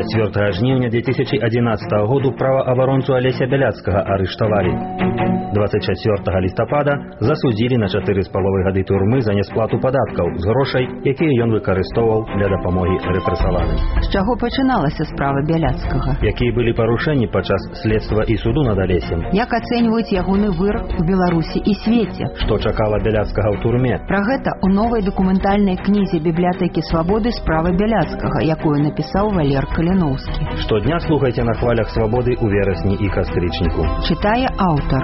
4 жніўня 2011 году праваабаронцу Алеся Бяляцкага арыштавалі. 24 лістапада засудзілі на 4,5 гады турмы за несплату падаткаў з грошай, якія ён выкарыстоўваў для дапамогі рэпрэсаваным. З чаго пачыналася справа Бяляцкага? Якія былі парушэнні падчас следства і суду над Алесем? Як ацэньваюць ягоны вырак у Беларусі і свеце? Што чакала Бяляцкага ў турме? Пра гэта ў новай дакументальнай кнізе бібліятэкі Свабоды «Справа Бяляцкага», якую напісаў Валер Каліноўскі. Штодня слухайце на хвалях Свабоды ў верасні і кастрычніку. Чытае аўтар.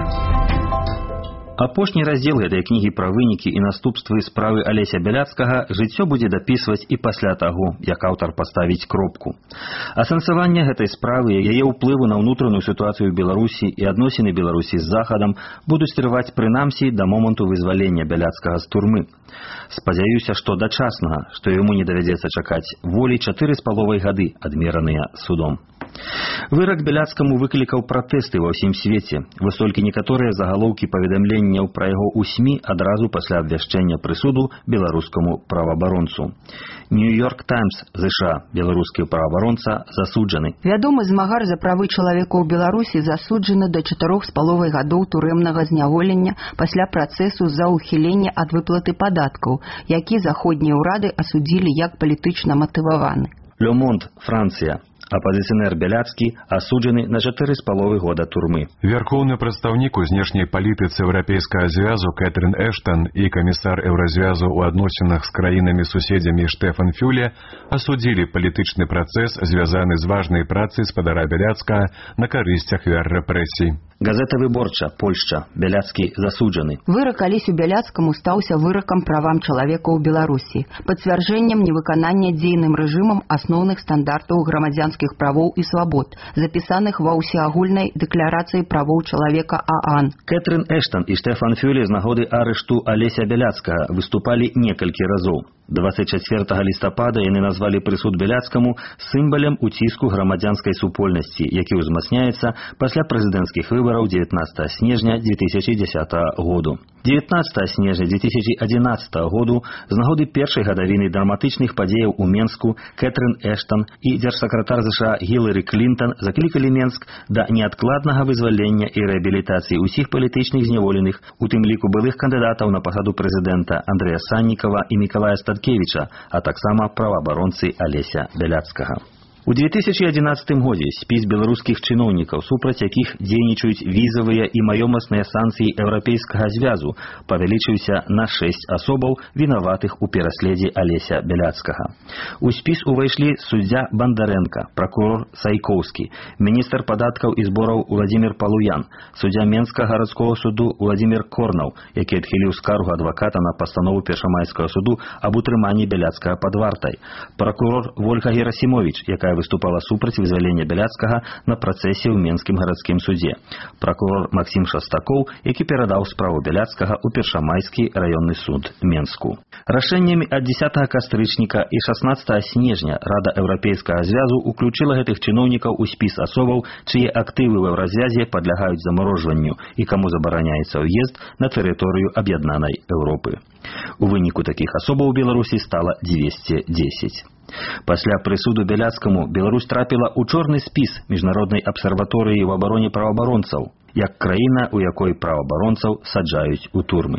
Апошні раздзел гэтай кнігі пра вынікі і наступствы справы Алеся Бяляцкага жыццё будзе дапісваць і пасля таго, як аўтар паставіць кропку. Асэнсаванне гэтай справы, яе ўплыву на ўнутраную сітуацыю ў Беларусі і адносіны Беларусі з Захадам будуць трываць прынамсі да моманту вызвалення Бяляцкага з турмы. Спадзяюся, што дачаснага, што яму не давядзецца чакаць волі 4,5 гады, адмераныя судом. Вырак Бяляцкаму выклікаў пратэсты ва ўсім свеце. Вось толькі некаторыя загалоўкі паведамленняў пра яго ў СМІ адразу пасля абвяшчэння прысуду беларускаму праваабаронцу. Нью-Йорк Таймс, ЗША, беларускі праваабаронца засуджаны. Вядомы змагар за правы чалавека ў Беларусі засуджаны да 4,5 гадоў турэмнага зняволення пасля працэсу за ўхіленне ад выплаты падаткаў, які заходнія ўрады асудзілі як палітычна матываваны. Le Monde, Францыя. Апазіцыянер Бяляцкі асуджаны на 4,5 года турмы. Вярхоўны прадстаўнік у знешняй палітыцы Еўрапейскага звязу Кэтрин Эштон і камісар Еўразвязу ў адносінах з краінамі-суседзямі Штефан Фюле асудзілі палітычны працэс, звязаны з важнай працай спадара Бяляцкага на карысць ахвяр рэпрэсій. Газета «Выборча», Польшча. Бяляцкі засуджаны. Вырак Алесю Бяляцкаму стаўся выракам правам чалавека ў Беларусі, пацвярджэннем невыканання дзейным рэжымам асноўных стандартаў грамадзянскіх правоў і свабод, запісаных ва ўсеагульнай дэкларацыі правоў чалавека ААН. Кэтрин Эштон і Штефан Фюле з нагоды арышту Алеся Бяляцкага выступалі некалькі разоў. 24 лістапада яны назвалі прысуд Бяляцкаму сімвалам уціску грамадзянскай супольнасці, які ўзмацняецца пасля прэзідэнцкіх выбараў 19 снежня 2010 году. 19 снежня 2011 году з нагоды першай гадавіны драматычных падзеяў у Менску Кэтрин Эштон і дзяржсакратар ЗША Гілары Клінтон заклікалі Менск да неадкладнага вызвалення і рэабілітацыі ўсіх палітычных зняволеных, у тым ліку былых кандыдатаў на пасаду прэзідэнта Андрэя Саннікава і Мікалая Статкевіча, а таксама праваабаронцы Алеся Бяляцкага. У 2011 годзе спіс беларускіх чыноўнікаў, супраць якіх дзейнічаюць візавыя і маёмасныя санкцыі Еўрапейскага звязу, павялічыўся на 6 асобаў, вінаватых у пераследзе Алеся Бяляцкага. У спіс увайшлі суддзя Бандарэнка, пракурор Сайкоўскі, міністр падаткаў і збораў Уладзімір Палуян, суддзя Менскага гарадскога суду Уладзімір Корнаў, які адхіліў скаргу адваката на пастанову Першамайскага суду аб утрыманні Бяляцкага пад вартай, пракурор Вольга Герасімовіч, якая выступала супраць вызвалення Бяляцкага на працэсе ў Менскім гарадскім суде, пракурор Максім Шастакоў, які перадаў справу Бяляцкага ў Першамайскі раённы суд Менску. Рашэннямі ад 10 кастрычніка і 16 снежня Рада Еўрапейскага звязу уключыла гэтых чыноўнікаў у спіс асобаў, чые актывы ў Еўразвязе падлягаюць замарожванню і каму забараняецца ўезд на тэрыторыю аб'яднанай Еўропы. У выніку такіх асобаў у Беларусі стала 210. Пасля прысуду Бяляцкаму Беларусь трапіла ў чорны спіс міжнароднай абсерваторыі ў абароне праваабаронцаў, як краіна, у якой праваабаронцаў саджаюць у турмы.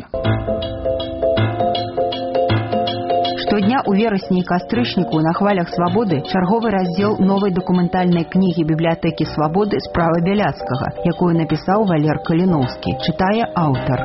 Штодня ў верасні і кастрычніку на хвалях Свабоды чарговы раздзел новай дакументальнай кнігі бібліятэкі Свабоды «Справа Бяляцкага», якую напісаў Валер Каліноўскі. Чытае аўтар.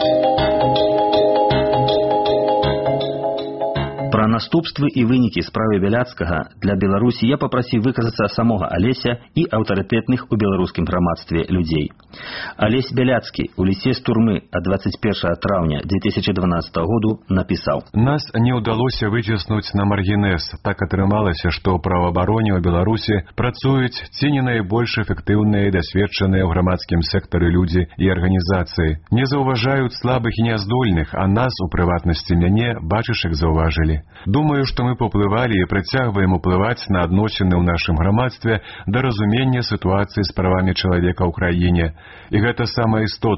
Пра наступствы і вынікі справы Бяляцкага для Беларусі я папрасіў выказацца самога Алеся і аўтарытэтных у беларускім грамадстве людзей. Алесь Бяляцкі у лісце з турмы ад 21 траўня 2012 году напісаў: «Нас не ўдалося выціснуць на маргінез. Так атрымалася, што ў праваабароне ў Беларусі працуюць ці не найбольш эфектыўныя і дасведчаныя ў грамадскім сектары людзі і арганізацыі. Не заўважаюць слабых і няздольных, а нас, у прыватнасці мяне, бачыш, іх заўважылі. Думаю, што мы паўплывалі і працягваем уплываць на адносіны ў нашым грамадстве да разумення сітуацыі з правамі чалавека ў краіне. І гэта самае істотнае.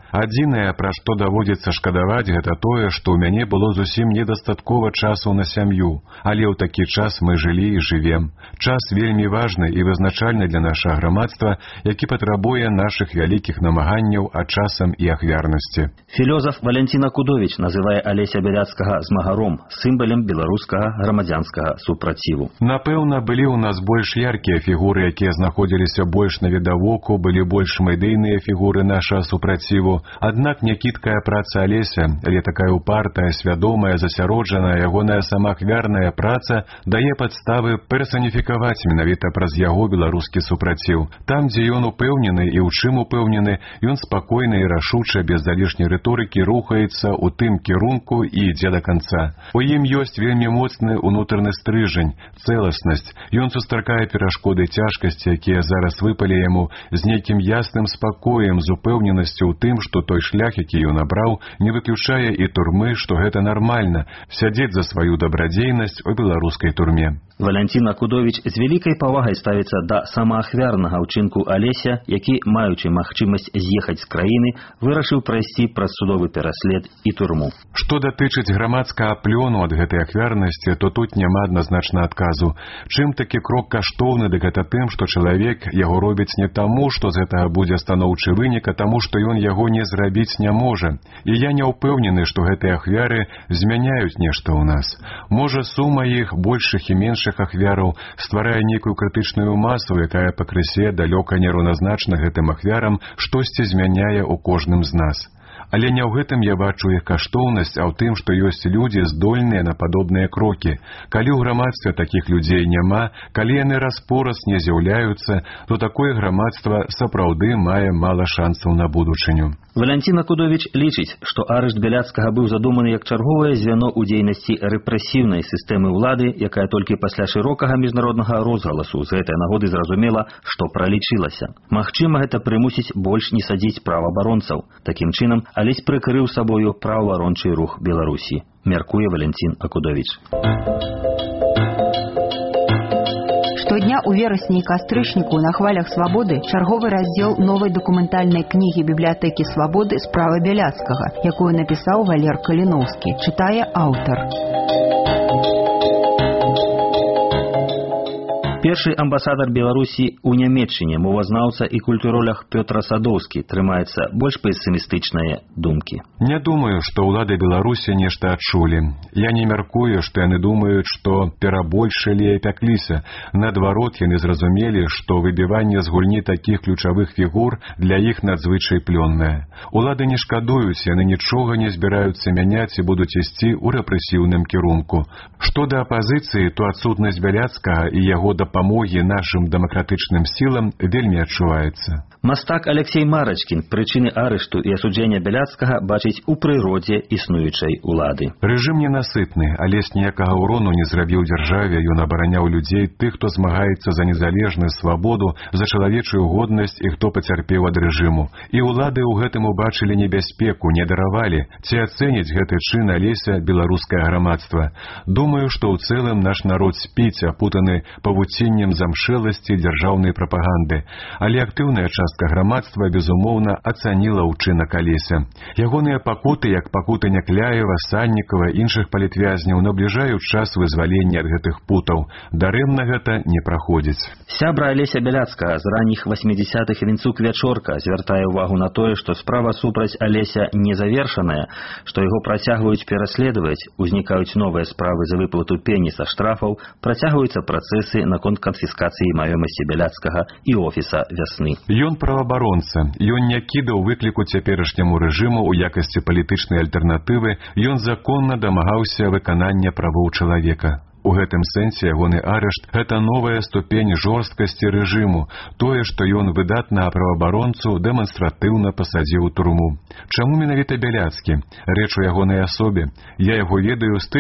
Адзінае, пра што даводзіцца шкадаваць, гэта тое, што ў мяне было зусім недастаткова часу на сям'ю, але ў такі час мы жылі і жывем. Час вельмі важны і вызначальны для нашага грамадства, які патрабуе нашых вялікіх намаганняў, а часам і ахвярнасці. Філёзаф Валянцін Акудовіч называе Алеся Бяляцкага змагаром, сімвалам беларускага грамадзянскага супраціву. Напэўна, былі ў нас больш яркія фігуры, якія знаходзіліся больш навідавоку, былі больш медыйныя фігуры нашага супраціву. Аднак някідкая праца Алеся, але такая упартая, свядомая, засяроджаная, ягоная самаахвярная праца дае падставы персаніфікаваць менавіта праз яго беларускі супраціў. Там, дзе ён упэўнены і ў чым упэўнены, ён спакойна і рашуча, без залішняй рыторыкі рухаецца ў тым кірунку і ідзе да канца. У ім ёсць вельмі моцны ўнутраны стрыжань, цэласнасць. Ён сустракае перашкоды, цяжкасці, якія зараз выпалі яму, з нейкім ясным спакоем, з упэўненасцю ў тым, што той шлях, які ён абраў, не выключае і турмы, што гэта нармальна — сядзець за сваю дабрадзейнасць у беларускай турме. Валянцін Акудовіч з вялікай павагай ставіцца да самаахвярнага ўчынку Алеся, які, маючы магчымасць з'ехаць з краіны, вырашыў прайсці праз судовы пераслед і турму. Што датычыць грамадскага плёну ад гэтай ахвярнасці, то тут няма адназначна адказу. Чым такі крок каштоўны, дык гэта тым, што чалавек яго робіць не таму, што з гэтага будзе станоўчы вынік, а таму, што ён яго не зрабіць не можа. І я не ўпэўнены, што гэтыя ахвяры змяняюць нешта ў нас. Можа, сума іх, большых і меншых ахвяраў, стварае нейкую крытычную масу, якая пакрысе далёка нераўназначна гэтым ахвярам штосьці змяняе ў кожным з нас. Але не ў гэтым я бачу іх каштоўнасць, а ў тым, што ёсць людзі, здольныя на падобныя крокі. Калі ў грамадстве такіх людзей няма, калі яны раз-пораз не з'яўляюцца, то такое грамадства сапраўды мае мала шансаў на будучыню. Валянцін Акудовіч лічыць, што арышт Бяляцкага быў задуманы як чарговае звяно ў дзейнасці рэпрэсіўнай сістэмы ўлады, якая толькі пасля шырокага міжнароднага розгаласу з гэтай нагоды зразумела, што пралічылася. Магчыма, гэта прымусіць больш не садзіць праваабаронцаў. Такім чынам, Алесь прыкрыў сабою праваабарончы рух Беларусі, мяркуе Валянцін Акудовіч. Штодня ў верасні і кастрычніку на хвалях свабоды чарговы раздзел новай дакументальнай кнігі бібліятэкі свабоды «Справа Бяляцкага», якую напісаў Валер Каліноўскі, чытае аўтар. Першы амбасадар Беларусі ў Нямецчыне, мовазнаўца і культуролог Пётр Садоўскі, трымаецца больш пессімістычныя думкі. Не думаю, што ўлады Беларусі нешта адчулі. Я не мяркую, што яны думаюць, што перабольшылі і пякліся. Наадварот, яны зразумелі, што выбіванне з гульні такіх ключавых фігур для іх надзвычай плённае. Улады не шкадуюць, яны нічога не збіраюцца мяняць і будуць ісці ў рэпрэсіўным кірунку. Што да апазіцыі, то адсутнасць Бяляцкага і яго дапамогі нашым дэмакратычным сілам вельмі адчуваецца. Мастак Алексей Марачкін прычыны арышту і асуджэння Бяляцкага бачыць у прыродзе існуючай улады. Рэжым ненасытны, але ніякага ўрону не зрабіў дзяржаве, ён абараняў людзей, тых, хто змагаецца за незалежнасць, свабоду, за чалавечую годнасць і хто пацярпеў ад рэжыму. І ўлады ў гэтым убачылі небяспеку, не даравалі. Ці ацэніць гэты чын Алеся беларускае грамадства? Думаю, што ў цэлым наш народ спіць, апутаны павуціннем замшэласці дзяржаўнай прапаганды. Але актыўная частка грамадства, безумоўна, ацаніла ўчынак Алеся. Ягоныя пакуты, як пакуты Някляева, Саннікава, іншых палітвязняў, набліжаюць час вызвалення ад гэтых путаў. Дарэмна гэта не праходзіць. Сябра Алеся Бяляцкага з ранніх 80-х Вінцук Вячорка звяртае ўвагу на тое, што справа супраць Алеся не завершаная, што яго працягваюць пераследаваць, узнікаюць новыя справы за выплату пені са штрафаў, працягваюцца працэсы наконт канфіскацыі маёмасці Бяляцкага і офіса «Вясны». Ён праваабаронца. Ён не кідаў выкліку цяперашняму рэжыму ў якасці палітычнай альтэрнатывы, ён законна дамагаўся выканання правоў чалавека. У гэтым сэнсе ягоны арышт – гэта новая ступень жорсткасці рэжыму, тое, што ён выдатна праваабаронцу дэманстратыўна пасадзіў у турму. Чаму менавіта Бяляцкі? Рэч у ягонай асобе. Я яго ведаю з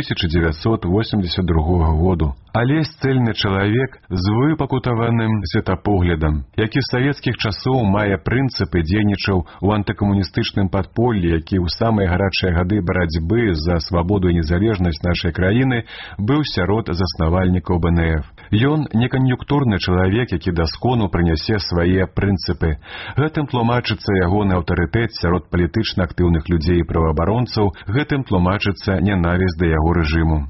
1982 году. Алесь – цэльны чалавек з выпакутаваным светапоглядам, які з савецкіх часоў мае прынцыпы, дзейнічаў у антыкамуністычным падполлі, які ў самыя гарачыя гады барацьбы за свабоду і незалежнасць нашай краіны быў сярод заснавальнікаў БНФ. Ён не кан'юнктурны чалавек, які да скону прынясе свае прынцыпы. Гэтым тлумачыцца ягоны аўтарытэт сярод палітычна актыўных людзей і праваабаронцаў, гэтым тлумачыцца нянавісць да яго рэжыму.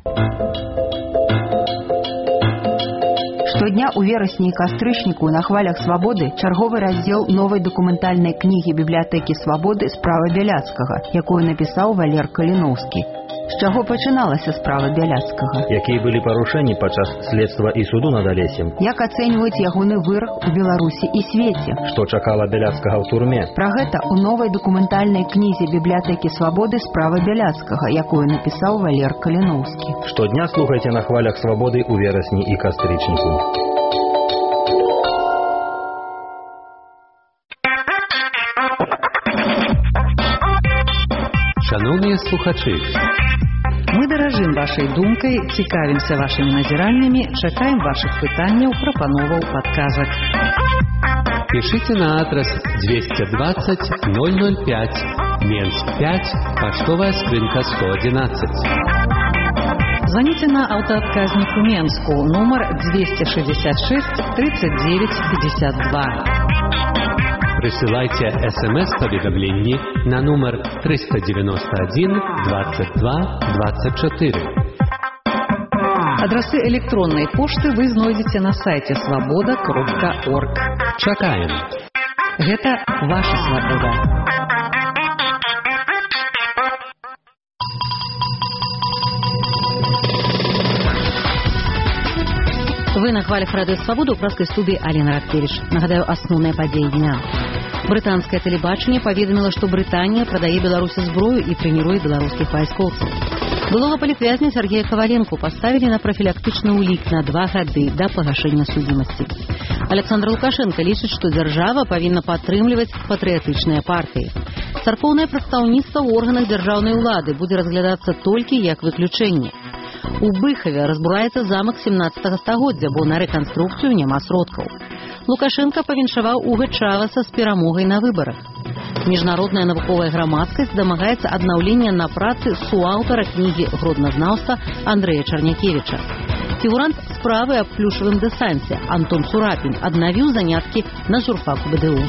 Штодня у верасні і кастрычніку на хвалях свабоды чарговы раздзел новай дакументальнай кнігі бібліятэкі свабоды «Справа Бяляцкага», якую напісаў Валер Каліноўскі. З чаго пачыналася справа Бяляцкага? Якія былі парушэнні падчас следства і суду над Алесем? Як ацэньваюць ягоны вырак у Беларусі і свеце? Што чакала Бяляцкага ў турме? Пра гэта ў новай дакументальнай кнізе бібліятэкі свабоды «Справа Бяляцкага», якую напісаў Валер Каліноўскі. Штодня слухайце на хвалях свабоды ў верасні і кастрычніку. Шановні слухачі, мы даражым вашай думкай, цікавімся вашымі назіраннямі, чакаем вашых пытанняў, прапановаў, падказак. Пишите на адрес 220 005, Менск 5, почтовая скрынка 111. Звоните на аўтаадказнік у Менску, нумар 266 39 52. Присылайте СМС-поведомление на номер 391 22 24. Адрасы электронной пошты вы знойдзеце на сайте svoboda.org. Чакаем. Гэта ваша свабода. Вы на хвалях радыё «Свабода» ў праскай студыі Алена Раккевіч. Нагадаю, асноўныя падзеі дня. Брытанскае тэлебачанне паведаміла, што Брытанія прадае Беларусі зброю і трэніруе беларускіх вайскоўцаў. Былога палітвязня Сергея Каваленку паставілі на прафілактычны ўлік на 2 гады да пагашэння судзімасці. Александр Лукашенко лічыць, што дзяржава павінна падтрымліваць патрыятычныя партыі. Царкоўнае прадстаўніцтва ў органах дзяржаўнай улады будзе разглядацца толькі як выключэнне. У Быхаве разбураецца замак 17 стагоддзя, бо на рэканструкцыю няма сродкаў. Лукашенко павіншаваў Уга Чавеса з перамогай на выбарах. Міжнародная навуковая грамадскасць дамагаецца аднаўлення на працы суаўтара кнігі гродназнаўства Андрэя Чарнякевіча. Фігурант справы аб плюшавым дэсанце Антон Сурапін аднавіў заняткі на журфаку БДУ.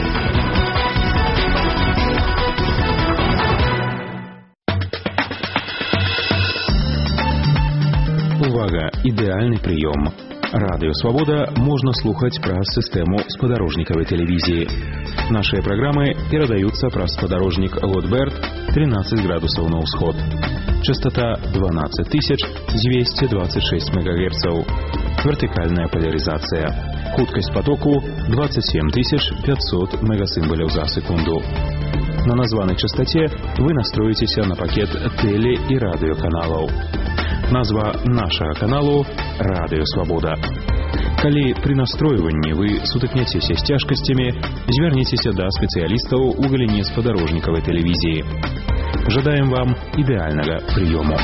Увага! Ідэальны прыём. Радыё «Свабода» можна слухаць праз сістэму спадарожнікавай тэлевізіі. Нашыя праграмы перадаюцца праз спадарожнік Лотберт 13 градусаў на ўсход. Частота 12226 МГц. Вертыкальная поляризация. Хуткасць потоку 27500 мегасимволяў за секунду. На названай частоте вы настроіцеся на пакет теле- і радыёканалаў. Назва нашага каналу «Радыё Свабода». Калі пры настройванні вы сутыкняцеся з цяжкасцямі, звярніцеся да спецыялістаў у галіне спадарожнікавай тэлевізіі. Жадаем вам ідэальнага прыёму.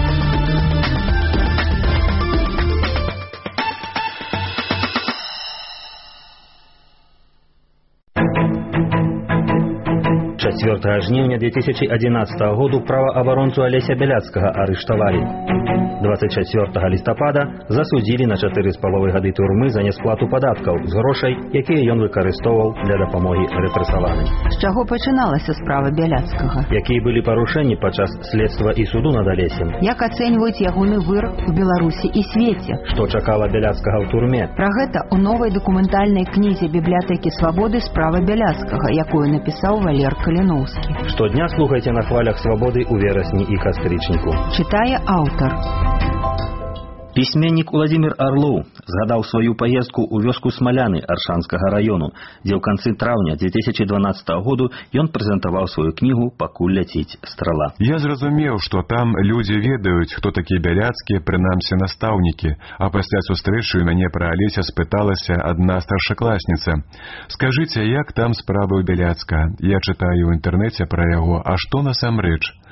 Чацвёртага жніўня 2011 году праваабаронцу Алеся Бяляцкага арыштавалі. 24 лістапада засудзілі на 4,5 гады турмы за несплату падаткаў з грошай, якія ён выкарыстоўваў для дапамогі рэпрэсаваным. З чаго пачыналася справа Бяляцкага? Якія былі парушэнні падчас следства і суду над Алесем? Як ацэньваюць ягоны вырак у Беларусі і свеце? Што чакала Бяляцкага ў турме? Пра гэта ў новай дакументальнай кнізе бібліятэкі свабоды «Справа Бяляцкага», якую напісаў Валер Каліноўскі. Штодня слухайце на хвалях свабоды ў верасні і кастрычніку. Чытае аўтар. Пісьменнік Уладзімір Арлоў згадаў сваю паездку ў вёску Смаляны Аршанскага раёну, дзе ў канцы траўня 2012 году ён прэзентаваў сваю кнігу «Пакуль ляціць страла». Я зразумеў, што там людзі ведаюць, хто такі Бяляцкі, прынамсі настаўнікі, а пасля сустрэчы ў мяне пра Алеся спыталася адна старшакласніца. «Скажыце, як там справы ў Бяляцка? Я чытаю ў інтэрнэце пра яго, а што насамрэч?»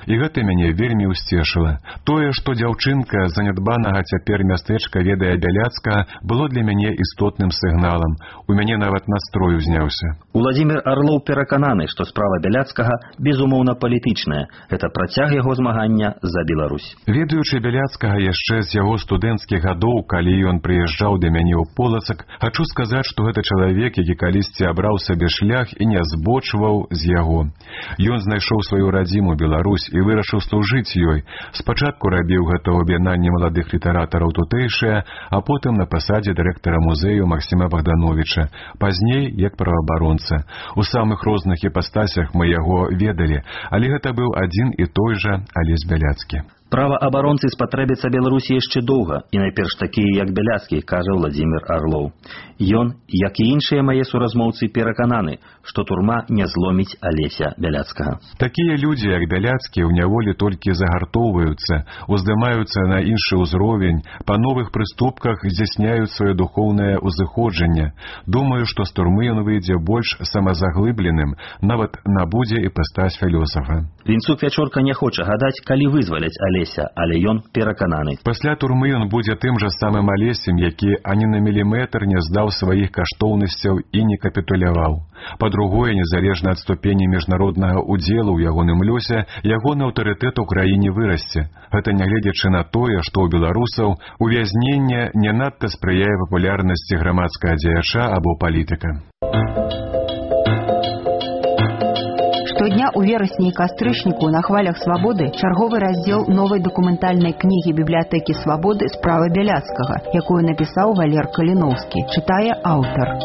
І гэта мяне вельмі ўсцешыла. Тое, што дзяўчынка занядбанага цяпер мястэчка ведае Бяляцкага, было для мяне істотным сігналам. У мяне нават настрой узняўся. Уладзімір Арлоў перакананы, што справа Бяляцкага безумоўна палітычная. Гэта працяг яго змагання за Беларусь. Ведаючы Бяляцкага яшчэ з яго студэнцкіх гадоў, калі ён прыязджаў да мяне ў Полацак, хачу сказаць, што гэта чалавек, які калісьці абраў сабе шлях і не збочваў з яго. Ён знайшоў сваю радзіму Беларусь і вырашыў служыць ёй. Спачатку рабіў гэта ў аб'яднанні маладых літаратараў тутэйшыя, а потым на пасадзе дырэктара музею Максіма Богдановича, пазней як праваабаронца. У самых розных іпастасях мы яго ведалі, але гэта быў адзін і той жа Алесь Бяляцкі. Праваабаронцы спатрэбіцца Беларусі яшчэ доўга, і найперш такія, як Бяляцкі, кажа Уладзімір Арлоў. Ён, як і іншыя мае суразмоўцы, перакананы, што турма не зломіць Алеся Бяляцкага. Такія людзі, як Бяляцкі, ў няволі толькі загартоўваюцца, уздымаюцца на іншы ўзровень, па новых прыступках здзяйсняюць сваё духоўнае ўзыходжанне. Думаю, што з турмы ён выйдзе больш самазаглыбленым, нават набудзе іпастась філёсафа. Вінцук Вячорка не хоча гадаць, калі вызваляць Алеся, але ён перакананы. Пасля турмы ён будзе тым жа самым Алесем, які ані на міліметр не здаў сваіх каштоўнасцяў і не капітуляваў. Па-другое, незалежна ад ступені міжнароднага ўдзелу ў ягоным лёсе, ягоны аўтарытэт у краіне вырасце. Гэта нягледзячы на тое, што ў беларусаў увязненне не надта спрыяе папулярнасці грамадскага дзеяча або палітыка. Штодня ў верасні і кастрычніку на хвалях свабоды чарговы раздзел новай дакументальнай кнігі бібліятэкі свабоды «Справа Бяляцкага», якую напісаў Валер Каліноўскі, чытае аўтар.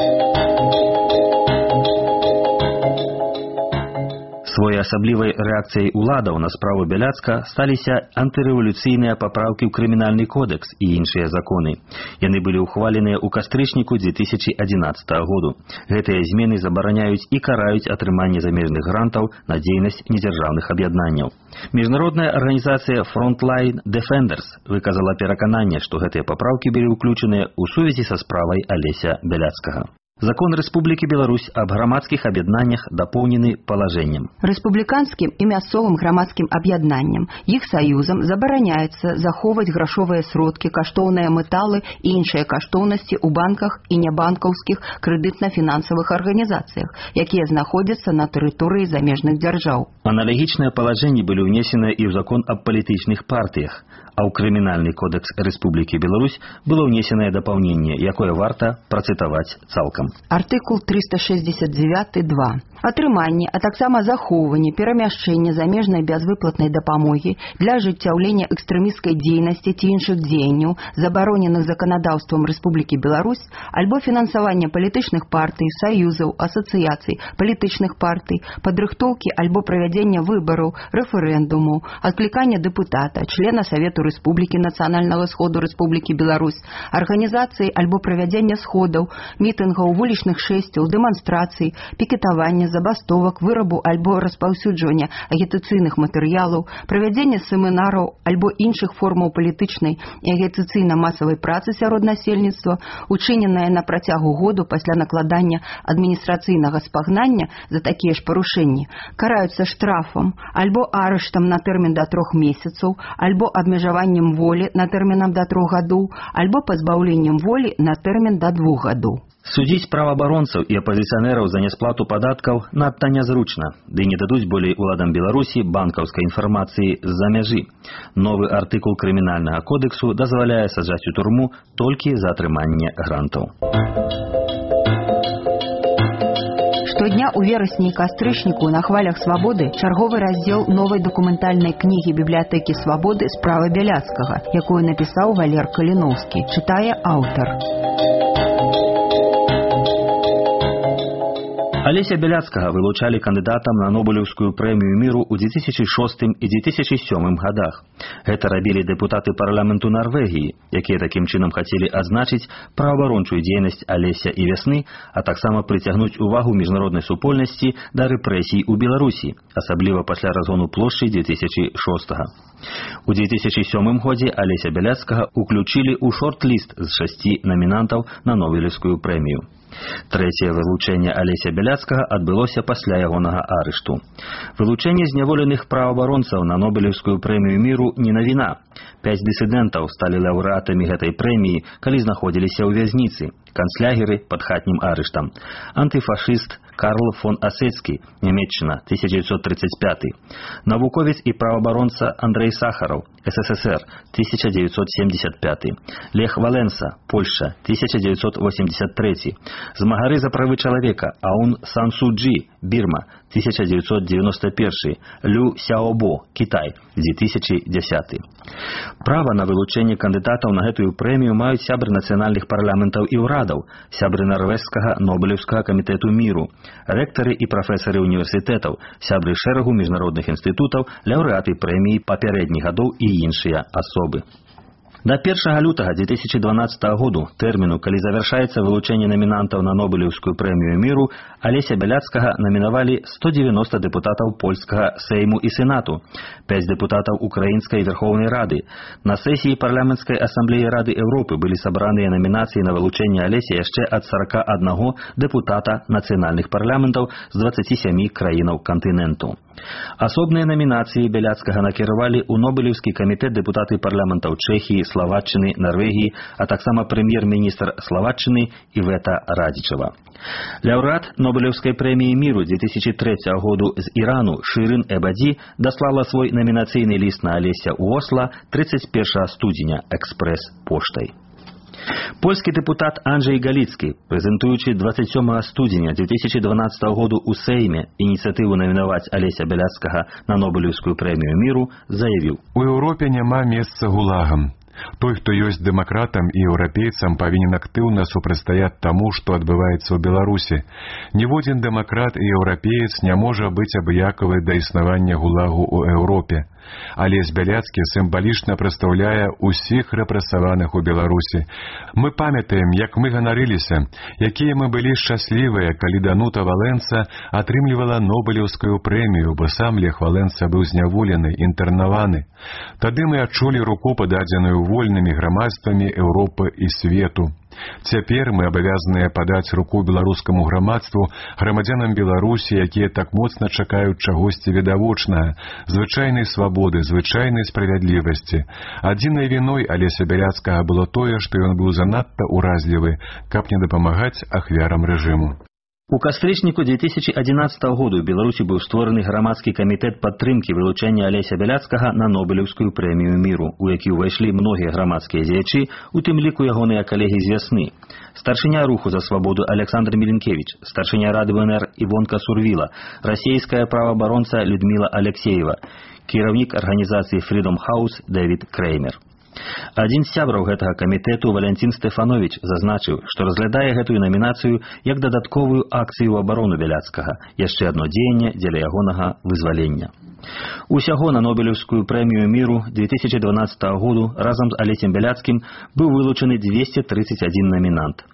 Своеасаблівай рэакцыяй уладаў на справу Бяляцка сталіся антырэвалюцыйныя папраўкі ў крымінальны кодэкс і іншыя законы. Яны былі ўхваленыя ў кастрычніку 2011 году. Гэтыя змены забараняюць і караюць атрыманне замежных грантаў на дзейнасць недзяржаўных аб'яднанняў. Міжнародная арганізацыя Frontline Defenders выказала перакананне, што гэтыя папраўкі былі ўключаныя ў сувязі са справай Алеся Бяляцкага. Закон Рэспублікі Беларусь аб грамадскіх аб'яднаннях дапоўнены палажэннем. Рэспубліканскім і мясцовым грамадскім аб'яднанням, іх саюзам забараняецца захоўваць грашовыя сродкі, каштоўныя металы і іншыя каштоўнасці ў банках і небанкаўскіх крэдытна-фінансавых арганізацыях, якія знаходзяцца на тэрыторыі замежных дзяржаў. Аналагічныя палажэнні былі ўнесеныя і ў закон аб палітычных партыях, а ў крымінальны кодэкс Рэспублікі Беларусь было ўнесенае дапаўненне, якое варта працытаваць цалкам. Артыкул 369.2. Атрыманне, а таксама захоўванне, перамяшчэнне замежнай бязвыплатнай дапамогі для ажыццяўлення экстрэмісцкай дзейнасці ці іншых дзеянняў, забароненых заканадаўствам Рэспублікі Беларусь, альбо фінансаванне палітычных партый, саюзаў, асацыяцый, палітычных партый, падрыхтоўкі альбо правядзення выбараў, рэферэндумаў, адклікання дэпутата, члена Савету Рэспублікі Нацыянальнага сходу Рэспублікі Беларусь, арганізацыі альбо правядзення сходаў, мітынгаў, вулічных шэсцяў, дэманстрацый, пікетавання, забастовак, вырабу альбо распаўсюджвання агітацыйных матэрыялаў, правядзення семінараў альбо іншых формаў палітычнай і агітацыйна-масавай працы сярод насельніцтва, учыненае на працягу году пасля накладання адміністрацыйнага спагнання за такія ж парушэнні, караюцца штрафам альбо арыштам на тэрмін да 3 месяцаў, альбо абмежаваннем волі на тэрмінам да 3 гадоў, альбо пазбаўленнем волі на тэрмін да 2 гадоў. Судзіць праваабаронцаў і апазіцыянераў за нясплату падаткаў надта нязручна, ды не дадуць болей уладам Беларусі банкаўскай інфармацыі з-за мяжы. Новы артыкул крымінальнага кодэксу дазваляе саджаць у турму толькі за атрыманне грантаў. Штодня ў верасні і кастрычніку на хвалях свабоды чарговы раздзел новай дакументальнай кнігі бібліятэкі свабоды «Справа Бяляцкага», якую напісаў Валер Каліноўскі, чытае аўтар. Алеся Бяляцкага вылучалі кандыдатам на Нобелеўскую прэмію міру ў 2006 і 2007 годах. Гэта рабілі дэпутаты парламенту Нарвегіі, якія такім чынам хацелі адзначыць праваабарончую дзейнасць Алеся і Вясны, а таксама прыцягнуць увагу міжнароднай супольнасці да рэпрэсій у Беларусі, асабліва пасля разгону плошчы 2006. У 2007 годзе Алеся Бяляцкага уключылі ў шорт-ліст з 6 намінантаў на Нобелеўскую прэмію. Трэцяе вылучэнне Алеся Бяляцкага адбылося пасля ягонага арышту. Вылучэнне зняволеных праваабаронцаў на Нобелеўскую прэмію міру не навіна. 5 дысідэнтаў сталі лаўрэатамі гэтай прэміі, калі знаходзіліся ў вязніцы, канцлягеры пад хатнім арыштам. Антыфашыст Карл фон Асецкі, Нямецчына, 1935. Навуковец і праваабаронца Андрэй Сахараў, СССР, 1975. Лех Валенса, Польша, 1983. Змагары за правы чалавека Аун Сан Су Чжи, Бірма, 1991. Лю Сяобо, Кітай, 2010. Права на вылучэнне кандыдатаў на гэтую прэмію маюць сябры нацыянальных парламентаў і ўрадаў, сябры Нарвежскага Нобелеўскага камітэту міру, рэктары і прафесары універсітэтаў, сябры шэрагу міжнародных інстытутаў, лаўрэаты прэміі папярэдніх гадоў і іншыя асобы. Да 1 лютага 2012 году, тэрміну, калі завяршаецца вылучэнне намінантаў на Нобелеўскую прэмію міру, Алеся Бяляцкага намінавалі 190 дэпутатаў польскага Сейму і Сенату, 5 дэпутатаў Украінскай Верхоўнай Рады. На сесіі парламенцкай асамблеі Рады Еўропы былі сабраныя намінацыі на вылучэнне Алесі яшчэ ад 41 дэпутата нацыянальных парламентаў з 27 краінаў кантыненту. Асобныя намінацыі Бяляцкага накіравалі ў Нобелеўскі камітэт дэпутаты парламентаў Чэхіі, Словаччыны, Нарвегіі, а таксама прэм'ер-міністр Словаччыны Івета Радзічава. Лаўрэат Нобелеўскай прэміі міру 2003 году з Ірану Шырын Эбаді даслала свой намінацыйны ліст на Алеся ў Осла 31 студзеня экспрэс-поштай. Польскі дэпутат Анджэй Галіцкі, прэзентуючы 27 студзеня 2012 году ў Сейме ініцыятыву намінаваць Алеся Бяляцкага на Нобелеўскую прэмію міру, заявіў: «У Еўропе няма месца гулагам. Той, хто ёсць дэмакратам і еўрапейцам, павінен актыўна супрацьстаяць таму, што адбываецца ў Беларусі. Ніводзін дэмакрат і еўрапеец не можа быць абыякавы да існавання гулагу ў Еўропе. Алесь Бяляцкі сімвалічна прадстаўляе ўсіх рэпрэсаваных у Беларусі. Мы памятаем, як мы ганарыліся, якія мы былі шчаслівыя, калі Данута Валенса атрымлівала Нобелеўскую прэмію, бо сам Лех Валенса быў зняволены, інтэрнаваны. Тады мы адчулі руку, пададзеную вольнымі грамадствамі Еўропы і свету. Цяпер мы абавязаныя падаць руку беларускаму грамадству, грамадзянам Беларусі, якія так моцна чакаюць чагосьці відавочнага, звычайнай свабоды, звычайнай справядлівасці. Адзінай віной Алеся Бяляцкага было тое, што ён быў занадта ўразлівы, каб не дапамагаць ахвярам рэжыму. У кастрычніку 2011 году ў Беларусі быў створаны грамадскі камітэт падтрымкі вылучэння Алеся Бяляцкага на Нобелеўскую прэмію міру, у які ўвайшлі многія грамадскія дзеячы, у тым ліку ягоныя калегі з вясны. Старшыня руху за свабоду Александр Міленкевич, старшыня Рады ВНР Івонка Сурвіла, расійская праваабаронца Людміла Алексеева, кіраўнік арганізацыі Freedom House Дэвід Креймер. Адзін з сябраў гэтага камітэту, Валянцін Стэфановіч, зазначыў, што разглядае гэтую намінацыю як дадатковую акцыю ў абарону Бяляцкага, яшчэ адно дзеянне дзеля ягонага вызвалення. Усяго на Нобелеўскую прэмію міру 2012 году разам з Алесем Бяляцкім быў вылучаны 231 намінант,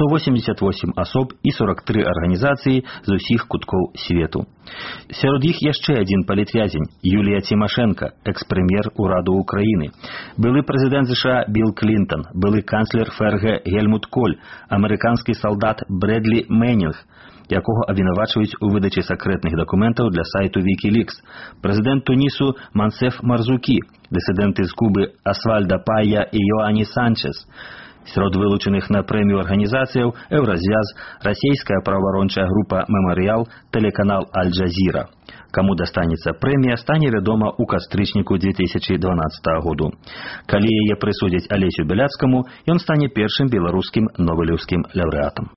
188 асоб і 43 арганізацыі з усіх куткоў свету. Сярод іх яшчэ адзін палітвязень Юлія Цімашэнка, экс-прэм'ер ураду Украіны, былы прэзідэнт США Білл Клінтон, былы канцлер ФРГ Гельмут Коль, амерыканскі салдат Брэдлі Мэнінг, якога абвінавачваюць у выдачы сакрэтных дакументаў для сайту Wikileaks, прэзідэнт Тунісу Мансеф Марзукі, дысідэнты з Кубы Асвальда Пая і Йоані Санчес. Сярод вылучаных на прэмію арганізацыяў Еўразвяз, расійская праваабарончая група Мемарыял, тэлеканал Аль-Джазіра. Каму дастанецца прэмія, стане вядома ў кастрычніку 2012 году. Калі яе прысудзяць Алесю Бяляцкаму, ён стане першым беларускім нобелеўскім лаўрэатам.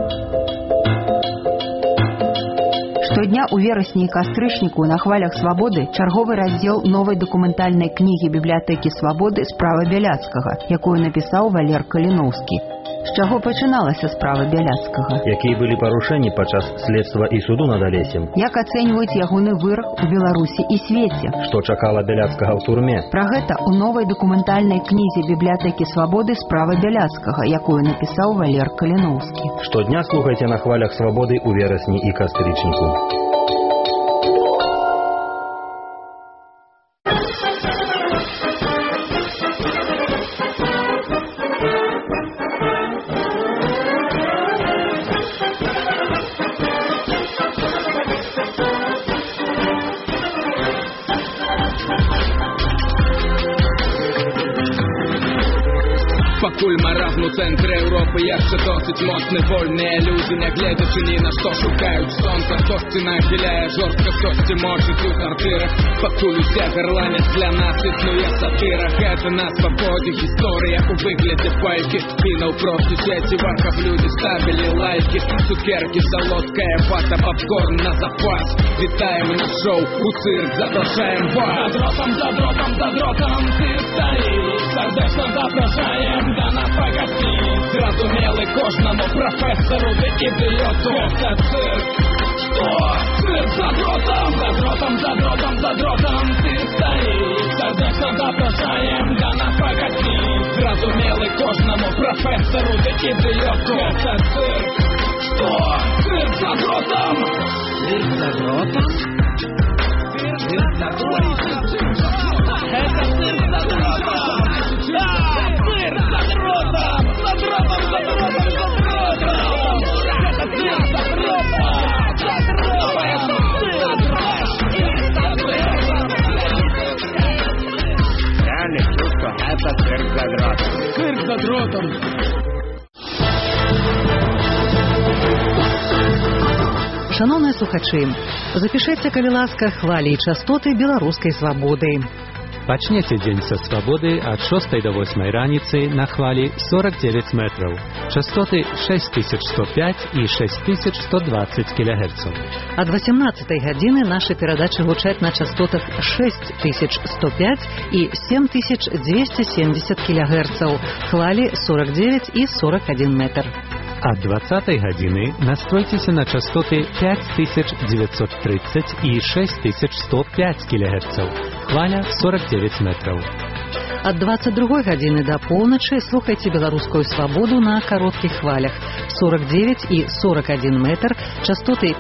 Штодня ў верасні і кастрычніку на хвалях свабоды чарговы раздзел новай дакументальнай кнігі бібліятэкі свабоды «Справа Бяляцкага», якую напісаў Валер Каліноўскі. З чаго пачыналася справа Бяляцкага? Якія былі парушэнні падчас следства і суду над Алесем? Як ацэньваюць ягоны вырак у Беларусі і свеце? Што чакала Бяляцкага ў турме? Пра гэта ў новай дакументальнай кнізе бібліятэкі свабоды «Справа Бяляцкага», якую напісаў Валер Каліноўскі. Штодня слухайце на хвалях свабоды ў верасні і кастрычніку. Пакуль маразм у цэнтры Еўропы яшчэ досыць моцны, вольныя людзі, нягледзячы ні на што, шукаюць сонца. Хтосьці нахіляе жорстка, хтосьці мочыць у квартырах. Пакуль усе гарланяць для нас існуе сатыра. Гэта на свабодзе гісторыя у выглядзе байкі. І наўпрост у сеці каб людзі ставілі лайкі. Цукеркі, салодкая вата, попкорн на запас. Вітаем на шоу, у цирк запрашаем вас. За дротом цирк стаіць, сардэчна запрашаем да нас пагасціць. Зразумелы кожнаму прафесару ды ідыёту. Гэта цирк. Што? Цирк за дротом цирк стаіць, сардэчна запрашаем да нас пагасціць. Зразумелы кожнаму прафесару ды ідыёту. Гэта цирк. Што? Цирк за дротом. Цирк за дротом? Цирк за дротом. Это цирк за дротом. Да, цирк за дротом. За дротом. Это цирк за дротом. Реально чувство, это цирк за дротом. Цирк за дротом. Шановныя слухачы, запішыце, калі ласка, хвалі і частоты беларускай свабоды. Пачнеце дзень са свабоды ад 6 до 8 раніцы на хвалі 49 метраў. Частоты 6105 і 6120 кГц. Ад 18 гадзіны нашы перадачы гучаць на частотах 6105 і 7270 кГц. Хвалі 49 і 41 метр. Ад 20 гадзіны настройцеся на частоты 5930 і 6105 кГц. Хваля 49 метраў. Ад 22 гадзіны да поўначы слухайце беларускую свабоду на кароткіх хвалях 49 і 41 метр, частоты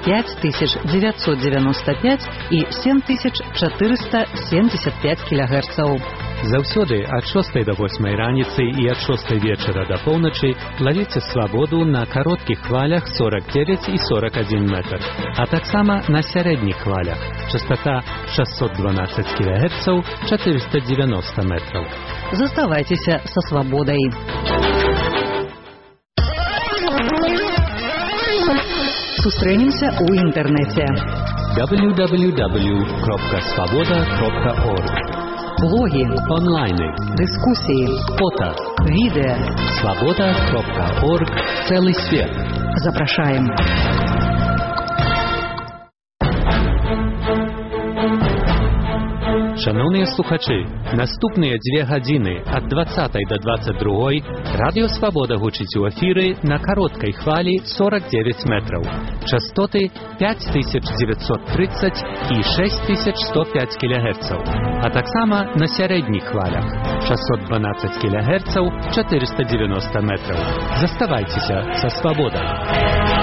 5995 і 7475 кГц. Заўсёды ад 6 до 8 раніцы і ад 6 вечара да поўначы лавіце свабоду на кароткіх хвалях 49 і 41 метр, а таксама на сярэдніх хвалях. Частота 612 кГц, 490 метраў. Заставайцеся са свабодай. Сустрэнемся ў інтэрнэце. www.svoboda.org. Блогі, онлайны, дыскусіі, фото, відэа. Svoboda.org. Цэлы свет. Запрашаем. Шановныя слухачы, наступныя 2 гадзіны ад 20 до 22 радыё Свабода гучыць у эфіры на кароткай хвалі 49 метраў. Частоты 5930 і 6105 кГц, а таксама на сярэдніх хвалях 612 кГц, 490 метраў. Заставайцеся са Свабодай.